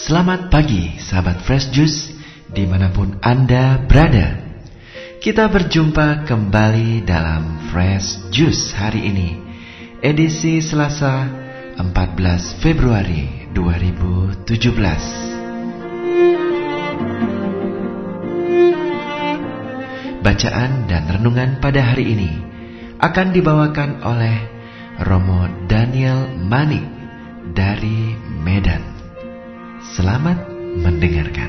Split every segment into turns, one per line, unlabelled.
Selamat pagi sahabat Fresh Juice dimanapun Anda berada. Kita berjumpa kembali dalam Fresh Juice hari ini, edisi Selasa 14 Februari 2017. Bacaan dan renungan pada hari ini akan dibawakan oleh Romo Daniel Manik dari Medan. Selamat mendengarkan.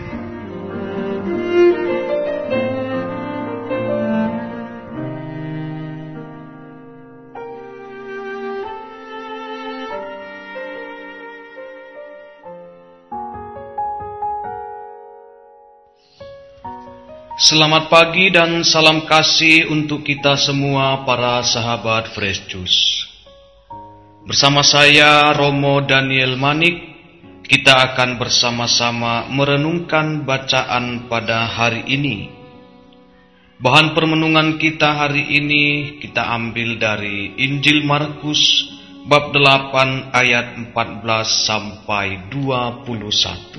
Selamat pagi dan salam kasih untuk kita semua para sahabat Fresh Juice. Bersama saya Romo Daniel Manik, kita akan bersama-sama merenungkan bacaan pada hari ini. Bahan permenungan kita hari ini kita ambil dari Injil Markus bab 8 ayat 14 sampai 21.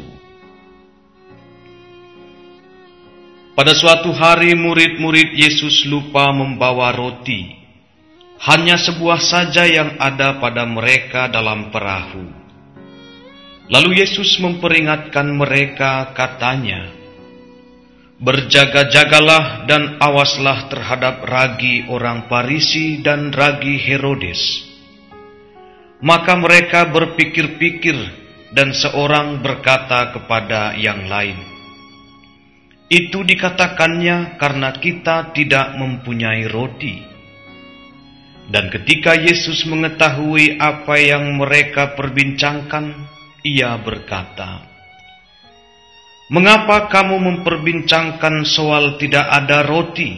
Pada suatu hari murid-murid Yesus lupa membawa roti. Hanya sebuah saja yang ada pada mereka dalam perahu. Lalu Yesus memperingatkan mereka, katanya, "Berjaga-jagalah dan awaslah terhadap ragi orang Farisi dan ragi Herodes." Maka mereka berpikir-pikir dan seorang berkata kepada yang lain, "Itu dikatakannya karena kita tidak mempunyai roti." Dan ketika Yesus mengetahui apa yang mereka perbincangkan, Ia berkata, "Mengapa kamu memperbincangkan soal tidak ada roti?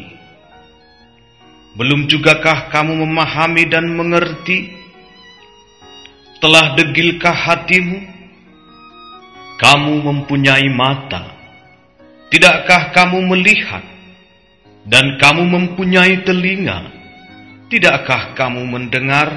Belum jugakah kamu memahami dan mengerti? Telah degilkah hatimu? Kamu mempunyai mata. Tidakkah kamu melihat? Dan kamu mempunyai telinga. Tidakkah kamu mendengar?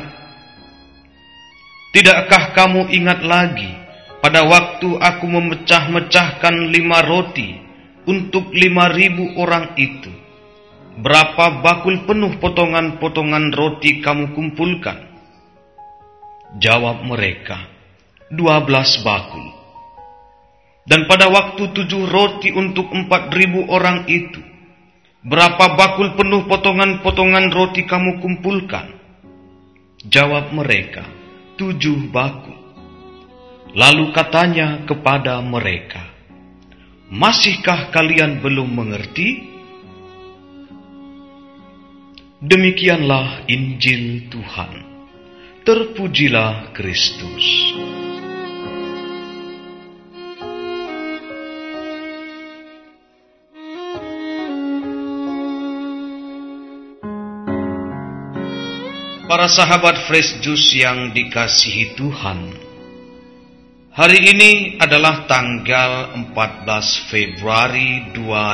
Tidakkah kamu ingat lagi pada waktu aku memecah-mecahkan 5 roti untuk 5.000 orang itu? Berapa bakul penuh potongan-potongan roti kamu kumpulkan?" Jawab mereka, 12 bakul. "Dan pada waktu 7 roti untuk 4.000 orang itu, berapa bakul penuh potongan-potongan roti kamu kumpulkan?" Jawab mereka, 7 bakul. Lalu katanya kepada mereka, "Masihkah kalian belum mengerti?" Demikianlah Injil Tuhan. Terpujilah Kristus. Para sahabat Fresh Juice yang dikasihi Tuhan, hari ini adalah tanggal 14 Februari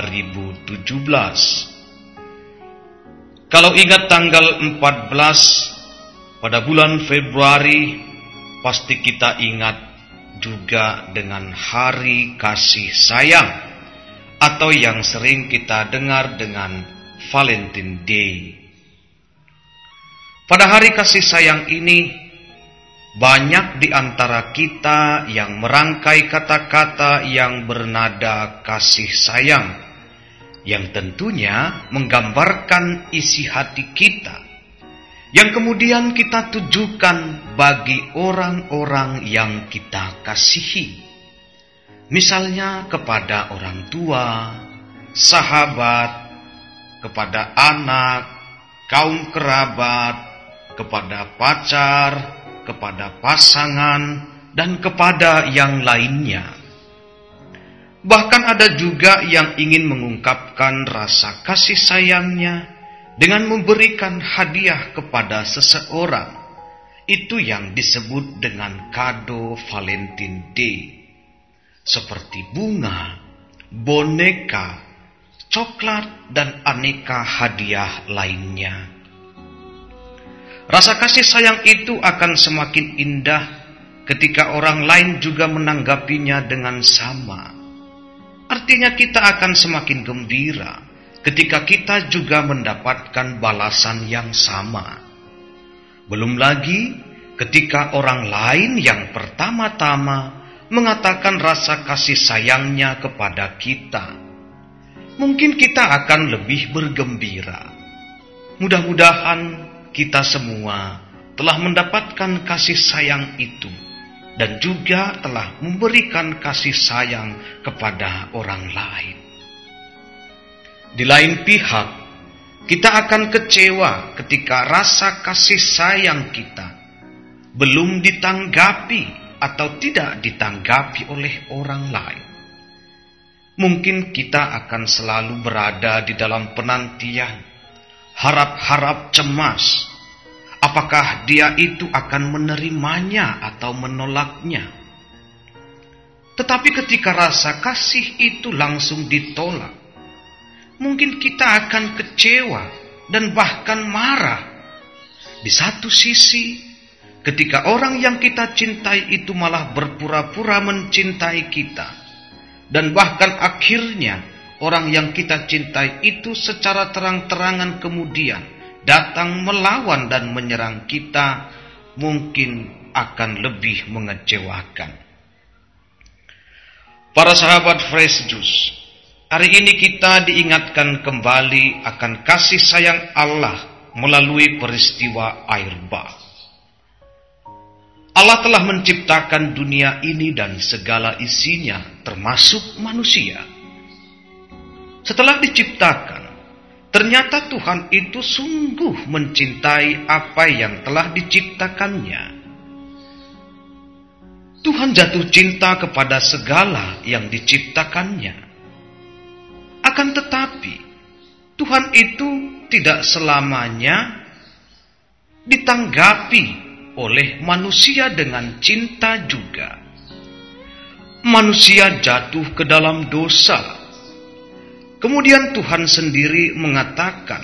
2017. Kalau ingat tanggal 14 pada bulan Februari, pasti kita ingat juga dengan Hari Kasih Sayang, atau yang sering kita dengar dengan Valentine Day. Pada Hari Kasih Sayang ini, banyak di antara kita yang merangkai kata-kata yang bernada kasih sayang, yang tentunya menggambarkan isi hati kita, yang kemudian kita tujukan bagi orang-orang yang kita kasihi. Misalnya kepada orang tua, sahabat, kepada anak, kaum kerabat, kepada pacar, kepada pasangan, dan kepada yang lainnya. Bahkan ada juga yang ingin mengungkapkan rasa kasih sayangnya dengan memberikan hadiah kepada seseorang. Itu yang disebut dengan kado Valentine Day. Seperti bunga, boneka, coklat, dan aneka hadiah lainnya. Rasa kasih sayang itu akan semakin indah ketika orang lain juga menanggapinya dengan sama. Artinya kita akan semakin gembira ketika kita juga mendapatkan balasan yang sama. Belum lagi ketika orang lain yang pertama-tama mengatakan rasa kasih sayangnya kepada kita. Mungkin kita akan lebih bergembira. Mudah-mudahan kita semua telah mendapatkan kasih sayang itu dan juga telah memberikan kasih sayang kepada orang lain. Di lain pihak, kita akan kecewa ketika rasa kasih sayang kita belum ditanggapi atau tidak ditanggapi oleh orang lain. Mungkin kita akan selalu berada di dalam penantian, harap-harap cemas. Apakah dia itu akan menerimanya atau menolaknya? Tetapi ketika rasa kasih itu langsung ditolak, mungkin kita akan kecewa dan bahkan marah. Di satu sisi, ketika orang yang kita cintai itu malah berpura-pura mencintai kita, dan bahkan akhirnya orang yang kita cintai itu secara terang-terangan kemudian datang melawan dan menyerang kita, mungkin akan lebih mengecewakan. Para sahabat Fresh Juice, hari ini kita diingatkan kembali akan kasih sayang Allah melalui peristiwa air bah. Allah telah menciptakan dunia ini dan segala isinya, termasuk manusia. Setelah diciptakan, ternyata Tuhan itu sungguh mencintai apa yang telah diciptakannya. Tuhan jatuh cinta kepada segala yang diciptakannya. Akan tetapi, Tuhan itu tidak selamanya ditanggapi oleh manusia dengan cinta juga. Manusia jatuh ke dalam dosa. Kemudian Tuhan sendiri mengatakan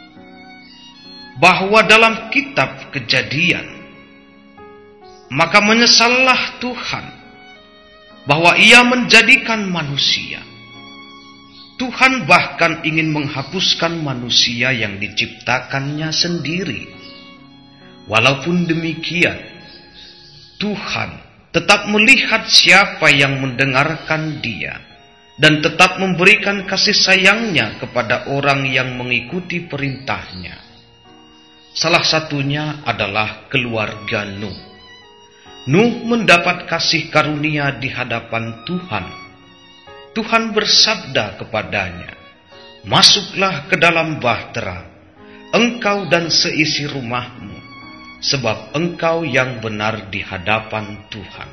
bahwa dalam kitab Kejadian, maka menyesallah Tuhan bahwa Ia menjadikan manusia. Tuhan bahkan ingin menghapuskan manusia yang diciptakannya sendiri. Walaupun demikian, Tuhan tetap melihat siapa yang mendengarkan Dia dan tetap memberikan kasih sayangnya kepada orang yang mengikuti perintahnya. Salah satunya adalah keluarga Nuh. Nuh mendapat kasih karunia di hadapan Tuhan. Tuhan bersabda kepadanya, "Masuklah ke dalam bahtera, engkau dan seisi rumahmu, sebab engkau yang benar di hadapan Tuhan."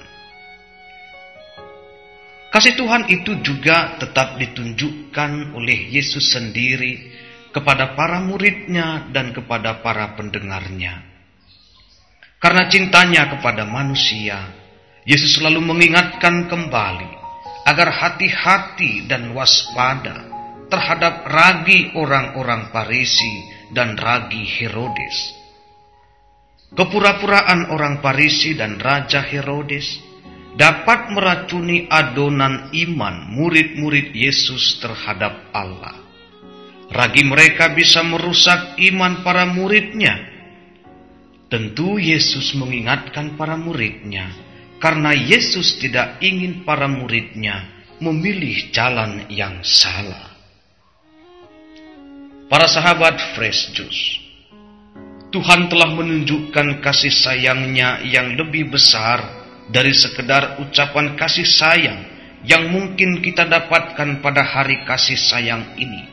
Kasih Tuhan itu juga tetap ditunjukkan oleh Yesus sendiri kepada para muridnya dan kepada para pendengarnya. Karena cintanya kepada manusia, Yesus selalu mengingatkan kembali agar hati-hati dan waspada terhadap ragi orang-orang Farisi dan ragi Herodes. Kepura-puraan orang Farisi dan Raja Herodes dapat meracuni adonan iman murid-murid Yesus terhadap Allah. Ragi mereka bisa merusak iman para muridnya. Tentu Yesus mengingatkan para muridnya, karena Yesus tidak ingin para muridnya memilih jalan yang salah. Para sahabat Fresh Juice, Tuhan telah menunjukkan kasih sayang-Nya yang lebih besar dari sekedar ucapan kasih sayang yang mungkin kita dapatkan pada hari kasih sayang ini.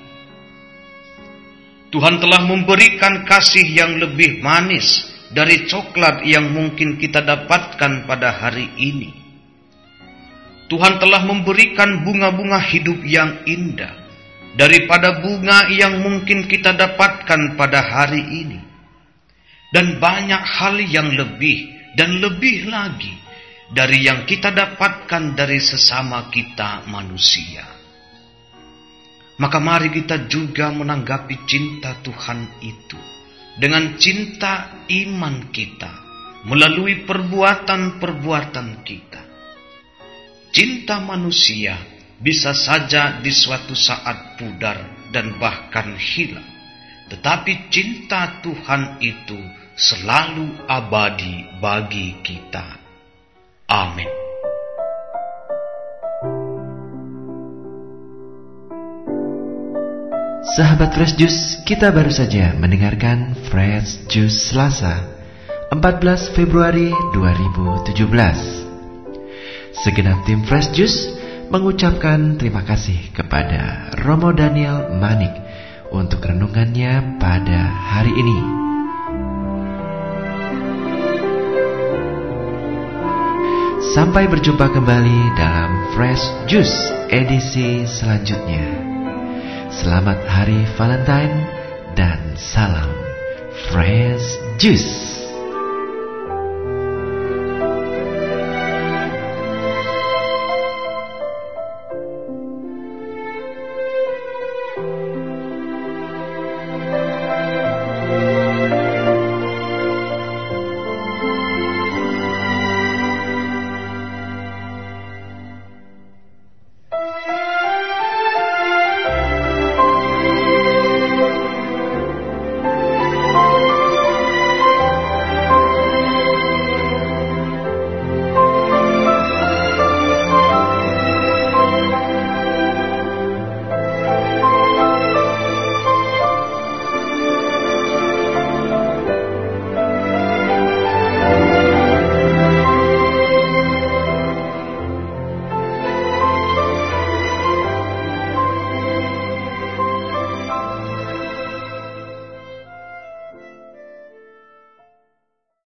Tuhan telah memberikan kasih yang lebih manis dari coklat yang mungkin kita dapatkan pada hari ini. Tuhan telah memberikan bunga-bunga hidup yang indah daripada bunga yang mungkin kita dapatkan pada hari ini. Dan banyak hal yang lebih dan lebih lagi dari yang kita dapatkan dari sesama kita manusia. Maka mari kita juga menanggapi cinta Tuhan itu dengan cinta iman kita, melalui perbuatan-perbuatan kita. Cinta manusia bisa saja di suatu saat pudar dan bahkan hilang, tetapi cinta Tuhan itu selalu abadi bagi kita. Amin.
Sahabat Fresh Juice, kita baru saja mendengarkan Fresh Juice Selasa 14 Februari 2017. Segenap tim Fresh Juice mengucapkan terima kasih kepada Romo Daniel Manik untuk renungannya pada hari ini. Sampai berjumpa kembali dalam Fresh Juice edisi selanjutnya. Selamat Hari Valentine dan salam Fresh Juice.